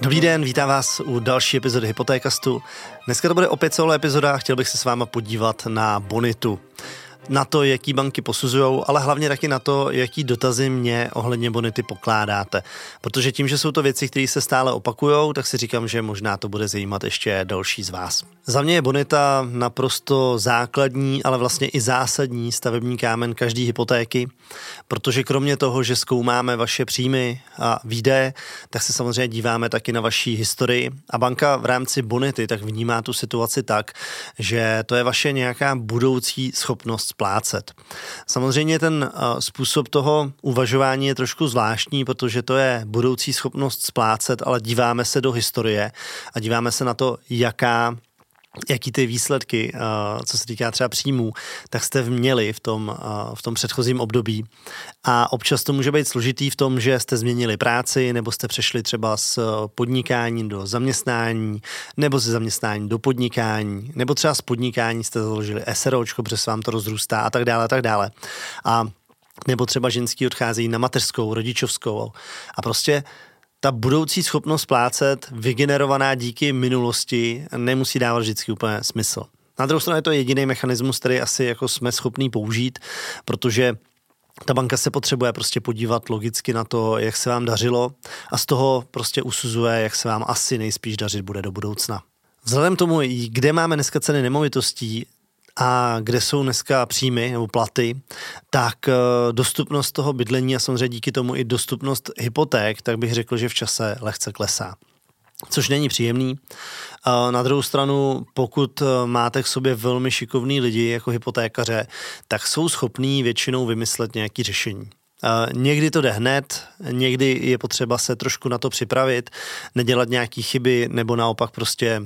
Dobrý den, vítám vás u další epizody Hypotékastu. Dneska to bude opět solo epizoda a chtěl bych se s váma podívat na bonitu. Na to, jaký banky posuzujou, ale hlavně taky na to, jaký dotazy mě ohledně bonity pokládáte. Protože tím, že jsou to věci, které se stále opakujou, tak si říkám, že možná to bude zajímat ještě další z vás. Za mě je bonita naprosto základní, ale vlastně i zásadní stavební kámen každé hypotéky, protože kromě toho, že zkoumáme vaše příjmy a výdaje, tak se samozřejmě díváme taky na vaší historii a banka v rámci bonity tak vnímá tu situaci tak, že to je vaše nějaká budoucí schopnost splácet. Samozřejmě ten způsob toho uvažování je trošku zvláštní, protože to je budoucí schopnost splácet, ale díváme se do historie a díváme se na to, jaký ty výsledky, co se týká třeba příjmů, tak jste měli v tom předchozím období. A občas to může být složitý v tom, že jste změnili práci, nebo jste přešli třeba z podnikání do zaměstnání, nebo ze zaměstnání do podnikání, nebo třeba z podnikání jste založili SROčko, protože se vám to rozrůstá a tak dále, a tak dále. A nebo třeba ženský odcházejí na mateřskou, rodičovskou a prostě ta budoucí schopnost splácet, vygenerovaná díky minulosti, nemusí dávat vždycky úplně smysl. Na druhou stranu je to jediný mechanismus, který asi jako jsme schopní použít, protože ta banka se potřebuje prostě podívat logicky na to, jak se vám dařilo a z toho prostě usuzuje, jak se vám asi nejspíš dařit bude do budoucna. Vzhledem tomu, kde máme dneska ceny nemovitostí, a kde jsou dneska příjmy nebo platy, tak dostupnost toho bydlení a samozřejmě díky tomu i dostupnost hypoték, tak bych řekl, že v čase lehce klesá. Což není příjemný. Na druhou stranu, pokud máte k sobě velmi šikovný lidi jako hypotékaře, tak jsou schopní většinou vymyslet nějaké řešení. Někdy to jde hned, někdy je potřeba se trošku na to připravit, nedělat nějaké chyby nebo naopak prostě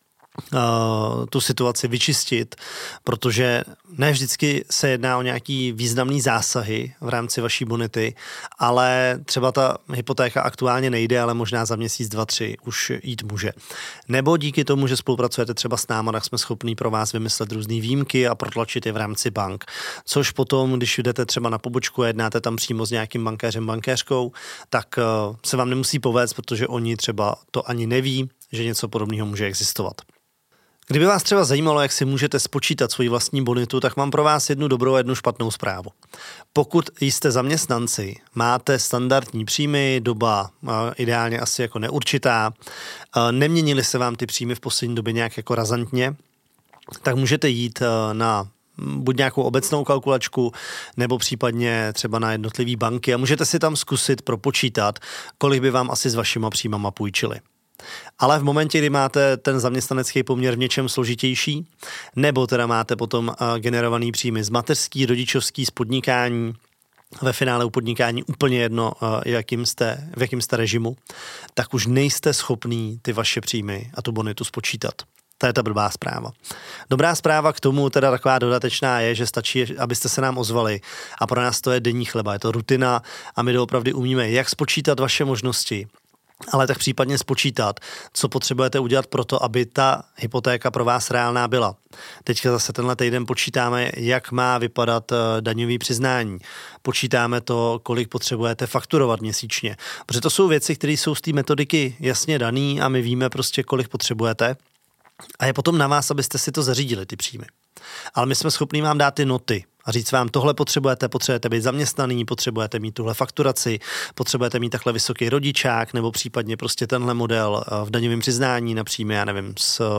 tu situaci vyčistit, protože ne vždycky se jedná o nějaký významný zásahy v rámci vaší bonity, ale třeba ta hypotéka aktuálně nejde, ale možná za měsíc, 2, 3 už jít může. Nebo díky tomu, že spolupracujete třeba s náma, tak jsme schopní pro vás vymyslet různý výjimky a protlačit je v rámci bank. Což potom, když jdete třeba na pobočku a jednáte tam přímo s nějakým bankéřem, bankéřkou, tak se vám nemusí povést, protože oni třeba to ani neví, že něco podobného může existovat. Kdyby vás třeba zajímalo, jak si můžete spočítat svoji vlastní bonitu, tak mám pro vás jednu dobrou a jednu špatnou zprávu. Pokud jste zaměstnanci, máte standardní příjmy, doba ideálně asi jako neurčitá, neměnily se vám ty příjmy v poslední době nějak jako razantně, tak můžete jít na buď nějakou obecnou kalkulačku, nebo případně třeba na jednotlivé banky a můžete si tam zkusit propočítat, kolik by vám asi s vašima příjmama půjčili. Ale v momentě, kdy máte ten zaměstnanecký poměr v něčem složitější, nebo teda máte potom generovaný příjmy z mateřský, rodičovský, z podnikání, ve finále u podnikání úplně jedno, v jakým jste režimu, tak už nejste schopný ty vaše příjmy a tu bonitu spočítat. To je ta blbá zpráva. Dobrá zpráva k tomu, teda taková dodatečná je, že stačí, abyste se nám ozvali a pro nás to je denní chleba, je to rutina a my doopravdy umíme jak spočítat vaše možnosti, ale tak případně spočítat, co potřebujete udělat pro to, aby ta hypotéka pro vás reálná byla. Teďka zase tenhle týden počítáme, jak má vypadat daňový přiznání. Počítáme to, kolik potřebujete fakturovat měsíčně. Protože to jsou věci, které jsou z té metodiky jasně daný a my víme prostě, kolik potřebujete. A je potom na vás, abyste si to zařídili, ty příjmy. Ale my jsme schopní vám dát ty noty a říct vám, tohle potřebujete být zaměstnaný, potřebujete mít tuhle fakturaci, potřebujete mít takhle vysoký rodičák, nebo případně prostě tenhle model v daňovém přiznání na příjmy, já nevím,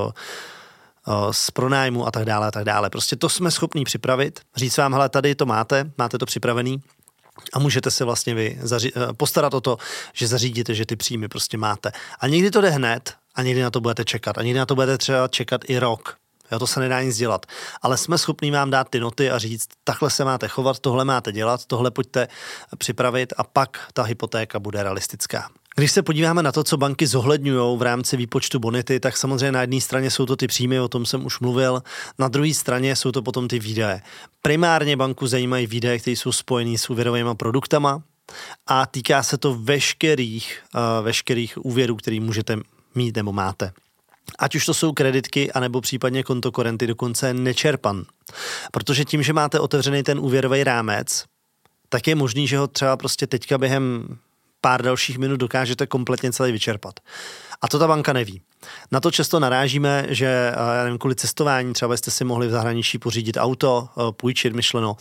z pronájmu a tak dále, a tak dále. Prostě to jsme schopní připravit, říct vám, hele, tady to máte to připravený a můžete se vlastně postarat o to, že zařídíte, že ty příjmy prostě máte. A někdy to jde hned a někdy na to budete čekat. A někdy na to budete třeba čekat i rok. Jo, to se nedá nic dělat. Ale jsme schopní vám dát ty noty a říct, takhle se máte chovat, tohle máte dělat, tohle pojďte připravit a pak ta hypotéka bude realistická. Když se podíváme na to, co banky zohledňují v rámci výpočtu bonity, tak samozřejmě na jedné straně jsou to ty příjmy, o tom jsem už mluvil, na druhé straně jsou to potom ty výdaje. Primárně banku zajímají výdaje, které jsou spojené s úvěrovými produktama a týká se to veškerých úvěrů, které můžete mít nebo máte. Ať už to jsou kreditky, anebo případně kontokorenty, dokonce nečerpan. Protože tím, že máte otevřený ten úvěrový rámec, tak je možný, že ho třeba prostě teďka během pár dalších minut dokážete kompletně celý vyčerpat. A to ta banka neví. Na to často narážíme, že já nevím, kvůli cestování, třeba jste si mohli v zahraničí pořídit auto, půjčit myšleno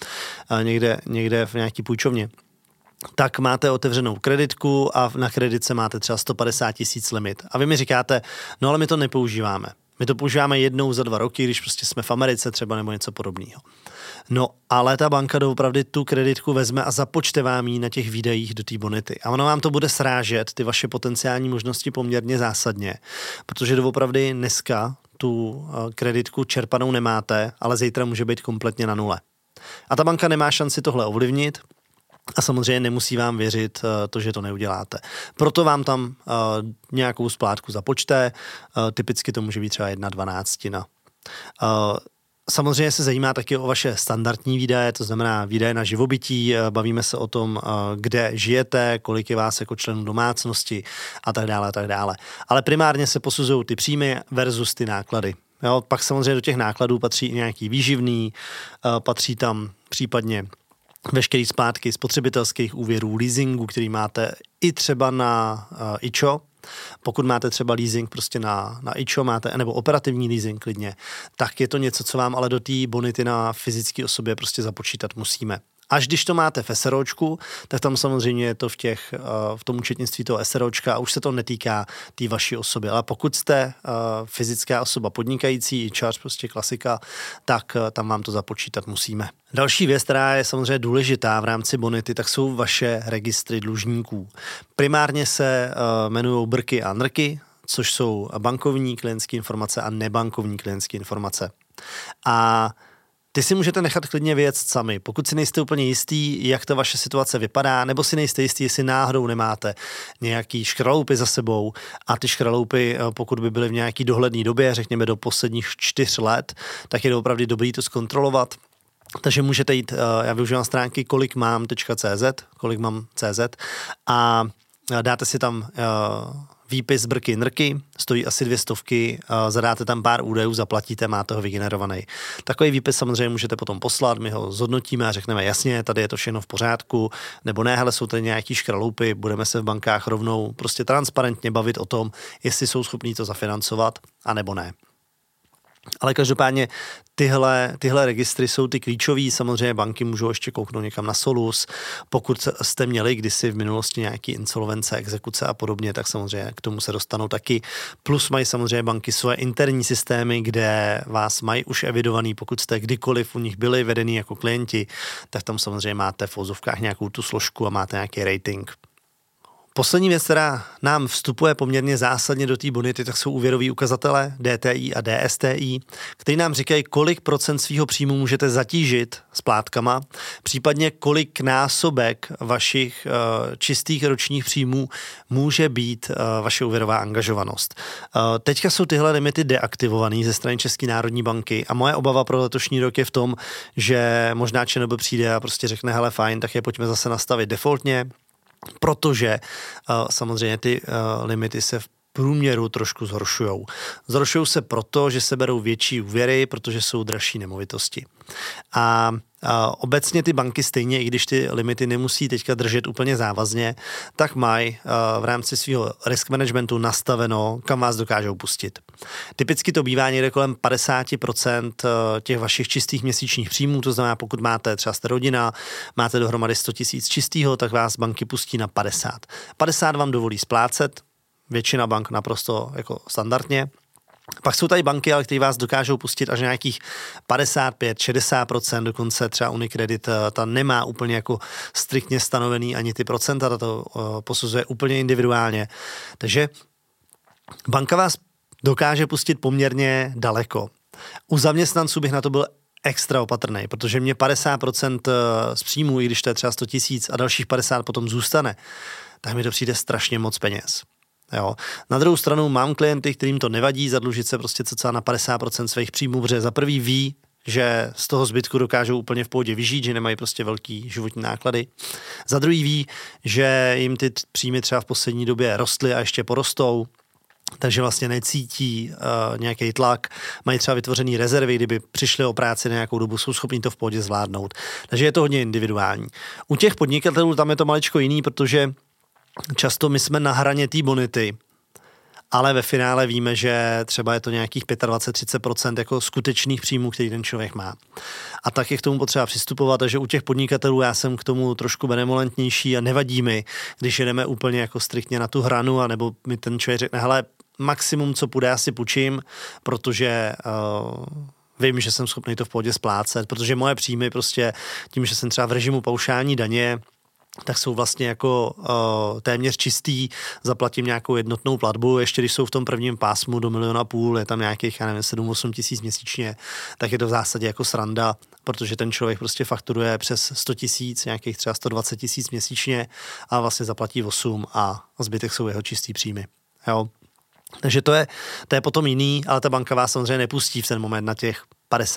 někde v nějaký půjčovně, tak máte otevřenou kreditku a na kreditce máte třeba 150 000 limit. A vy mi říkáte, no ale my to nepoužíváme. My to používáme jednou za 2 roky, když prostě jsme v Americe třeba nebo něco podobného. No, ale ta banka doopravdy tu kreditku vezme a započte vám ji na těch výdajích do té bonity. A ono vám to bude srážet ty vaše potenciální možnosti poměrně zásadně, protože doopravdy dneska tu kreditku čerpanou nemáte, ale zítra může být kompletně na nule. A ta banka nemá šanci tohle ovlivnit a samozřejmě nemusí vám věřit to, že to neuděláte. Proto vám tam nějakou splátku započte, typicky to může být třeba 1/12. Samozřejmě se zajímá taky o vaše standardní výdaje, to znamená výdaje na živobytí, bavíme se o tom, kde žijete, kolik je vás jako členů domácnosti a tak dále, a tak dále. Ale primárně se posuzují ty příjmy versus ty náklady. Jo, pak samozřejmě do těch nákladů patří i nějaký výživný, patří tam případně veškerý splátky spotřebitelských úvěrů, leasingu, který máte i třeba na IČO. Pokud máte třeba leasing prostě na IČO, máte, nebo operativní leasing klidně, tak je to něco, co vám ale do té bonity na fyzické osobě prostě započítat musíme. Až když to máte v SROčku, tak tam samozřejmě je to v tom účetnictví toho SROčka a už se to netýká té vaší osoby. Ale pokud jste fyzická osoba podnikající, část prostě klasika, tak tam vám to započítat musíme. Další věc, která je samozřejmě důležitá v rámci bonity, tak jsou vaše registry dlužníků. Primárně se jmenují BRKy a NRKy, což jsou bankovní klientské informace a nebankovní klientské informace. A ty si můžete nechat klidně věc sami. Pokud si nejste úplně jistý, jak ta vaše situace vypadá, nebo si nejste jistý, jestli náhodou nemáte nějaký škraloupy za sebou a ty škraloupy, pokud by byly v nějaký dohledné době, řekněme do posledních 4 let, tak je opravdu dobrý to zkontrolovat. Takže můžete jít, já využívám stránky kolikmam.cz a dáte si tam výpis BRKy, NRKy, stojí asi 200, zadáte tam pár údajů, zaplatíte, máte ho vygenerovaný. Takový výpis samozřejmě můžete potom poslat, my ho zhodnotíme a řekneme jasně, tady je to všechno v pořádku, nebo ne, hele, jsou tady nějaký škraloupy, budeme se v bankách rovnou prostě transparentně bavit o tom, jestli jsou schopní to zafinancovat, a nebo ne. Ale každopádně tyhle registry jsou ty klíčový, samozřejmě banky můžou ještě kouknout někam na Solus, pokud jste měli kdysi v minulosti nějaký insolvence, exekuce a podobně, tak samozřejmě k tomu se dostanou taky. Plus mají samozřejmě banky svoje interní systémy, kde vás mají už evidovaný, pokud jste kdykoliv u nich byli vedený jako klienti, tak tam samozřejmě máte v ozovkách nějakou tu složku a máte nějaký rating. Poslední věc, která nám vstupuje poměrně zásadně do té bonity, tak jsou úvěrový ukazatele DTI a DSTI, který nám říkají, kolik procent svého příjmu můžete zatížit splátkama, případně kolik násobek vašich čistých ročních příjmů může být vaše úvěrová angažovanost. Teďka jsou tyhle limity deaktivované ze strany České národní banky a moje obava pro letošní rok je v tom, že možná ČNB přijde a prostě řekne, hele fajn, tak je pojďme zase nastavit defaultně, protože samozřejmě ty limity se v průměru trošku zhoršujou. Zhoršují se proto, že se berou větší úvěry, protože jsou dražší nemovitosti. A obecně ty banky stejně, i když ty limity nemusí teďka držet úplně závazně, tak mají v rámci svého risk managementu nastaveno, kam vás dokážou pustit. Typicky to bývá někde kolem 50% těch vašich čistých měsíčních příjmů, to znamená, pokud máte třeba jste rodina, máte dohromady 100 000 čistýho, tak vás banky pustí na 50. 50 vám dovolí splácet, většina bank naprosto jako standardně. Pak jsou tady banky, ale které vás dokážou pustit až nějakých 55-60%, dokonce třeba Unicredit, ta nemá úplně jako striktně stanovený ani ty procenta, ta to posuzuje úplně individuálně. Takže banka vás dokáže pustit poměrně daleko. U zaměstnanců bych na to byl extra opatrný, protože mě 50% z příjmů, i když to je třeba 100 000 a dalších 50 potom zůstane, tak mi to přijde strašně moc peněz. Jo. Na druhou stranu mám klienty, kterým to nevadí zadlužit se prostě cca na 50% svých příjmů, protože za prvý ví, že z toho zbytku dokážou úplně v pohodě vyžít, že nemají prostě velký životní náklady. Za druhý ví, že jim ty příjmy třeba v poslední době rostly a ještě porostou, takže vlastně necítí nějaký tlak, mají třeba vytvořený rezervy, kdyby přišli o práci na nějakou dobu, jsou schopni to v pohodě zvládnout. Takže je to hodně individuální. U těch podnikatelů tam je to maličko jiný, protože často my jsme na hraně té bonity ale ve finále víme, že třeba je to nějakých 25-30% jako skutečných příjmů, který ten člověk má. A tak je k tomu potřeba přistupovat, takže u těch podnikatelů já jsem k tomu trošku benevolentnější a nevadí mi, když jedeme úplně jako striktně na tu hranu, anebo mi ten člověk řekne, hele, maximum, co půjde, asi půjčím, protože vím, že jsem schopný to v pohodě splácet, protože moje příjmy prostě tím, že jsem třeba v režimu paušální daně, tak jsou vlastně jako téměř čistý, zaplatím nějakou jednotnou platbu, ještě když jsou v tom prvním pásmu do 1,5 milionu, je tam nějakých, já nevím, 7-8 tisíc měsíčně, tak je to v zásadě jako sranda, protože ten člověk prostě fakturuje přes 100 tisíc, nějakých třeba 120 tisíc měsíčně a vlastně zaplatí 8 a zbytek jsou jeho čistý příjmy. Jo. Takže to je potom jiný, ale ta banka vás samozřejmě nepustí v ten moment na těch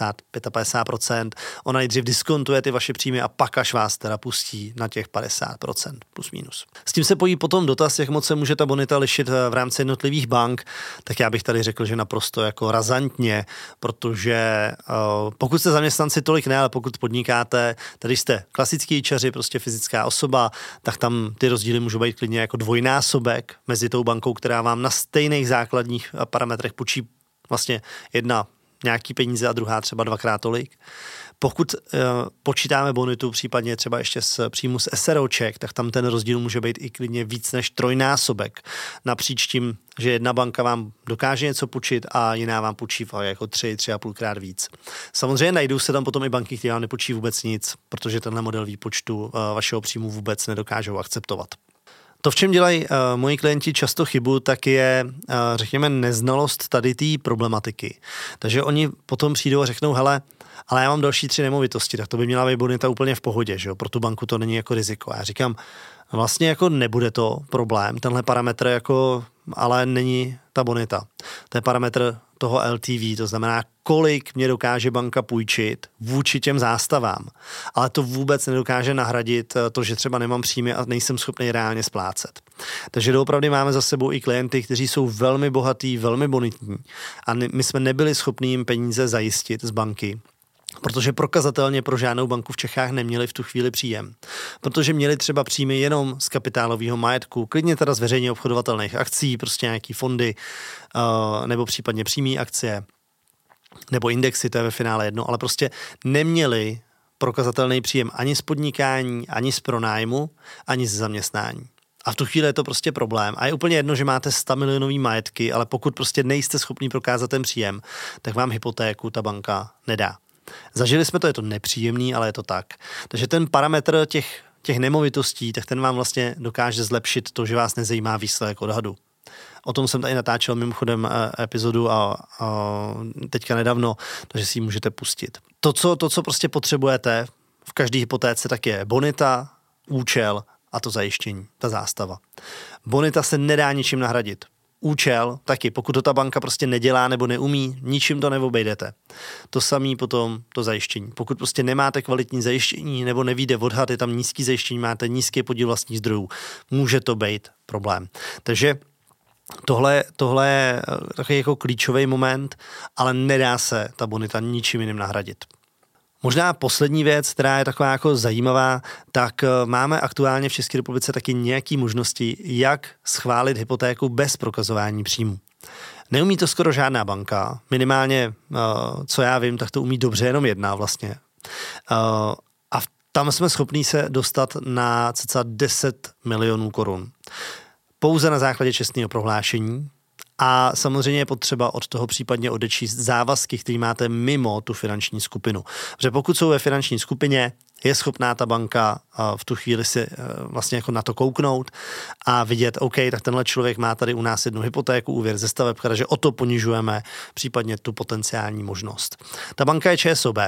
55%. Ona nejdřív diskontuje ty vaše příjmy a pak až vás teda pustí na těch 50% plus minus. S tím se pojí potom dotaz, jak moc se může ta bonita lišit v rámci jednotlivých bank, tak já bych tady řekl, že naprosto jako razantně, protože pokud jste zaměstnanci, tolik ne, ale pokud podnikáte, tady jste klasický čaři, prostě fyzická osoba, tak tam ty rozdíly můžou být klidně jako dvojnásobek mezi tou bankou, která vám na stejných základních parametrech půjčí vlastně jedna nějaký peníze a druhá třeba dvakrát tolik. Pokud počítáme bonitu, případně třeba ještě z příjmu z SROček, tak tam ten rozdíl může být i klidně víc než trojnásobek. Napříč tím, že jedna banka vám dokáže něco půjčit a jiná vám půjčí jako 3,5krát víc. Samozřejmě najdou se tam potom i banky, které vám nepůjčí vůbec nic, protože tenhle model výpočtu vašeho příjmu vůbec nedokážou akceptovat. To, v čem dělají moji klienti často chybu, tak je, řekněme, neznalost tady té problematiky. Takže oni potom přijdou a řeknou, hele, ale já mám další 3 nemovitosti, tak to by měla být bonita úplně v pohodě, že jo? Pro tu banku to není jako riziko. Já říkám, vlastně jako nebude to problém, tenhle parametr jako, ale není ta bonita. To je parametr toho LTV, to znamená, kolik mě dokáže banka půjčit vůči těm zástavám. Ale to vůbec nedokáže nahradit to, že třeba nemám příjmy a nejsem schopný reálně splácet. Takže doopravdy máme za sebou i klienty, kteří jsou velmi bohatí, velmi bonitní a my jsme nebyli schopni jim peníze zajistit z banky, protože prokazatelně pro žádnou banku v Čechách neměli v tu chvíli příjem. Protože měli třeba příjmy jenom z kapitálového majetku, klidně teda z veřejně obchodovatelných akcí, prostě nějaký fondy, nebo případně přímé akcie, nebo indexy, to je ve finále jedno, ale prostě neměli prokazatelný příjem ani z podnikání, ani z pronájmu, ani z zaměstnání. A v tu chvíli je to prostě problém. A je úplně jedno, že máte 100 milionový majetky, ale pokud prostě nejste schopni prokázat ten příjem, tak vám hypotéku ta banka nedá. Zažili jsme to, je to nepříjemný, ale je to tak. Takže ten parametr těch nemovitostí, tak ten vám vlastně dokáže zlepšit to, že vás nezajímá výsledek odhadu. O tom jsem tady natáčel mimochodem epizodu a teďka nedávno, takže si ji můžete pustit. To, co prostě potřebujete v každé hypotéce, tak je bonita, účel a to zajištění, ta zástava. Bonita se nedá ničím nahradit. Účel taky, pokud to ta banka prostě nedělá nebo neumí, ničím to neobejdete. To samé potom to zajištění. Pokud prostě nemáte kvalitní zajištění nebo nevíde odhad, je tam nízký zajištění, máte nízký podíl vlastních zdrojů, může to být problém. Takže tohle je takový jako klíčový moment, ale nedá se ta bonita ničím jiným nahradit. Možná poslední věc, která je taková jako zajímavá, tak máme aktuálně v České republice taky nějaké možnosti, jak schválit hypotéku bez prokazování příjmu. Neumí to skoro žádná banka, minimálně, co já vím, tak to umí dobře jenom jedna vlastně. A tam jsme schopní se dostat na cca 10 milionů korun. Pouze na základě čestného prohlášení. A samozřejmě je potřeba od toho případně odečíst závazky, které máte mimo tu finanční skupinu. Protože pokud jsou ve finanční skupině, je schopná ta banka v tu chvíli si vlastně jako na to kouknout a vidět, OK, tak tenhle člověk má tady u nás jednu hypotéku, úvěr ze stavebka, že o to ponižujeme případně tu potenciální možnost. Ta banka je ČSOB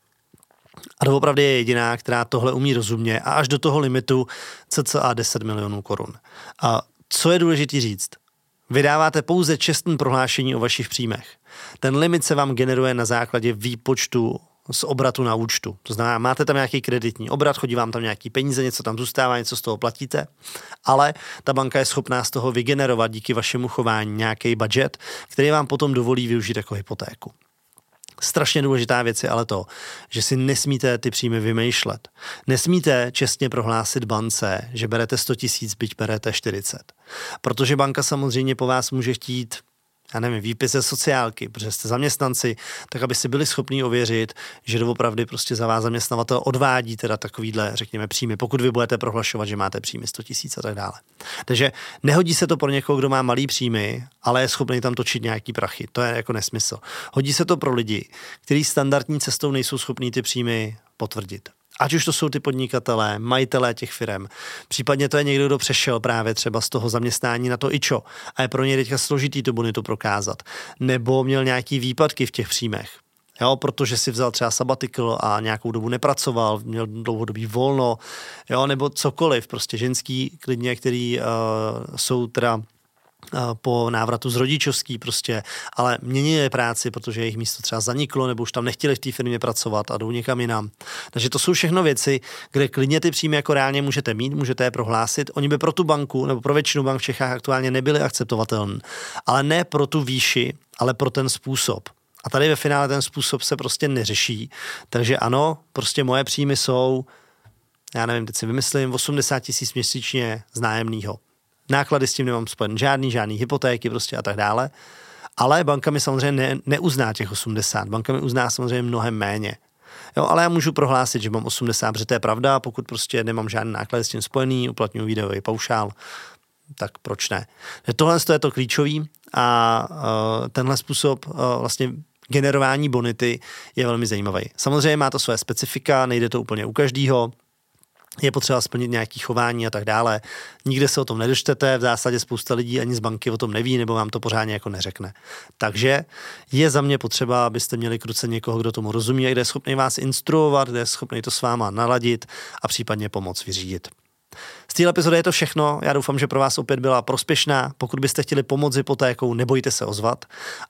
a doopravdy je jediná, která tohle umí rozumně a až do toho limitu cca 10 milionů korun. A co je důležité říct? Vydáváte pouze čestné prohlášení o vašich příjmech. Ten limit se vám generuje na základě výpočtu z obratu na účtu. To znamená, máte tam nějaký kreditní obrat, chodí vám tam nějaký peníze, něco tam zůstává, něco z toho platíte, ale ta banka je schopná z toho vygenerovat díky vašemu chování nějaký budget, který vám potom dovolí využít jako hypotéku. Strašně důležitá věc je ale to, že si nesmíte ty příjmy vymýšlet. Nesmíte čestně prohlásit bance, že berete 100 000, byť berete 40. Protože banka samozřejmě po vás může chtít, já nevím, výpis ze sociálky, protože jste zaměstnanci, tak aby si byli schopní ověřit, že doopravdy prostě za vás zaměstnavatel odvádí teda takovýhle, řekněme, příjmy, pokud vy budete prohlašovat, že máte příjmy 100 000 a tak dále. Takže nehodí se to pro někoho, kdo má malý příjmy, ale je schopný tam točit nějaký prachy. To je jako nesmysl. Hodí se to pro lidi, kteří standardní cestou nejsou schopní ty příjmy potvrdit. Ať už to jsou ty podnikatelé, majitelé těch firem, případně to je někdo, kdo přešel právě třeba z toho zaměstnání na to IČO a je pro něj teďka složitý tu bonitu prokázat. Nebo měl nějaký výpadky v těch příjmech. Jo, protože si vzal třeba sabbatical a nějakou dobu nepracoval, měl dlouhodobý volno, jo, nebo cokoliv, prostě ženský klidně, který jsou teda po návratu z rodičovský prostě, ale měnili práci, protože jejich místo třeba zaniklo, nebo už tam nechtěli v té firmě pracovat a jdou někam jinam. Takže to jsou všechno věci, kde klidně ty příjmy jako reálně můžete mít, můžete je prohlásit. Oni by pro tu banku, nebo pro většinu bank v Čechách aktuálně nebyly akceptovatelné, ale ne pro tu výši, ale pro ten způsob. A tady ve finále ten způsob se prostě neřeší. Takže ano, prostě moje příjmy jsou, já nevím, teď si vymyslím, 80 000 měsíčně z nájemného. Náklady s tím nemám spojen žádný hypotéky prostě a tak dále. Ale banka mi samozřejmě neuzná těch 80. Banka mi uzná samozřejmě mnohem méně. Jo, ale já můžu prohlásit, že mám 80, protože to je pravda, pokud prostě nemám žádný náklady s tím spojený, uplatňuji výdajový paušál, tak proč ne? Tohle je to klíčový a tenhle způsob vlastně generování bonity je velmi zajímavý. Samozřejmě má to své specifika, nejde to úplně u každého. Je potřeba splnit nějaké chování a tak dále. Nikde se o tom nedočtete, v zásadě spousta lidí ani z banky o tom neví, nebo vám to pořádně jako neřekne. Takže je za mě potřeba, abyste měli k ruce někoho, kdo tomu rozumí a kde je schopný vás instruovat, kde je schopný to s váma naladit a případně pomoct vyřídit. Z téhle epizody je to všechno. Já doufám, že pro vás opět byla prospěšná. Pokud byste chtěli pomoct s hypotékou, nebojte se ozvat.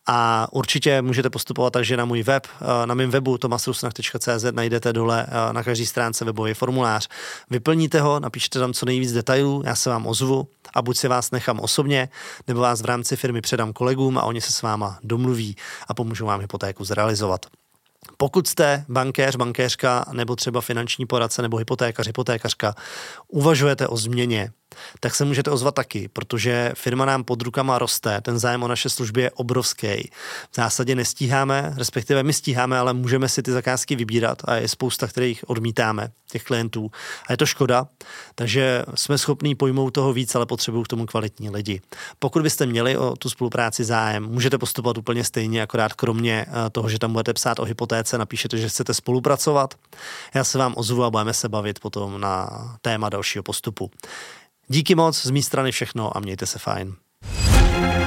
A určitě můžete postupovat takže na můj web. Na mém webu tomasrusnach.cz najdete dole na každé stránce webový formulář. Vyplníte ho, napíšte tam co nejvíc detailů, já se vám ozvu a buď si vás nechám osobně, nebo vás v rámci firmy předám kolegům a oni se s váma domluví a pomůžou vám hypotéku zrealizovat. Pokud jste bankéř, bankéřka nebo třeba finanční poradce nebo hypotékař, hypotékařka, uvažujete o změně, tak se můžete ozvat taky, protože firma nám pod rukama roste, ten zájem o naše služby je obrovský. V zásadě nestíháme, respektive my stíháme, ale můžeme si ty zakázky vybírat a je spousta, kterých odmítáme, těch klientů. A je to škoda, takže jsme schopní pojmout toho víc, ale potřebují k tomu kvalitní lidi. Pokud byste měli o tu spolupráci zájem, můžete postupovat úplně stejně, akorát kromě toho, že tam budete psát o hypotéce, napíšete, že chcete spolupracovat. Já se vám ozvu a budeme se bavit potom na téma dalšího postupu. Díky moc, z mé strany všechno a mějte se fajn.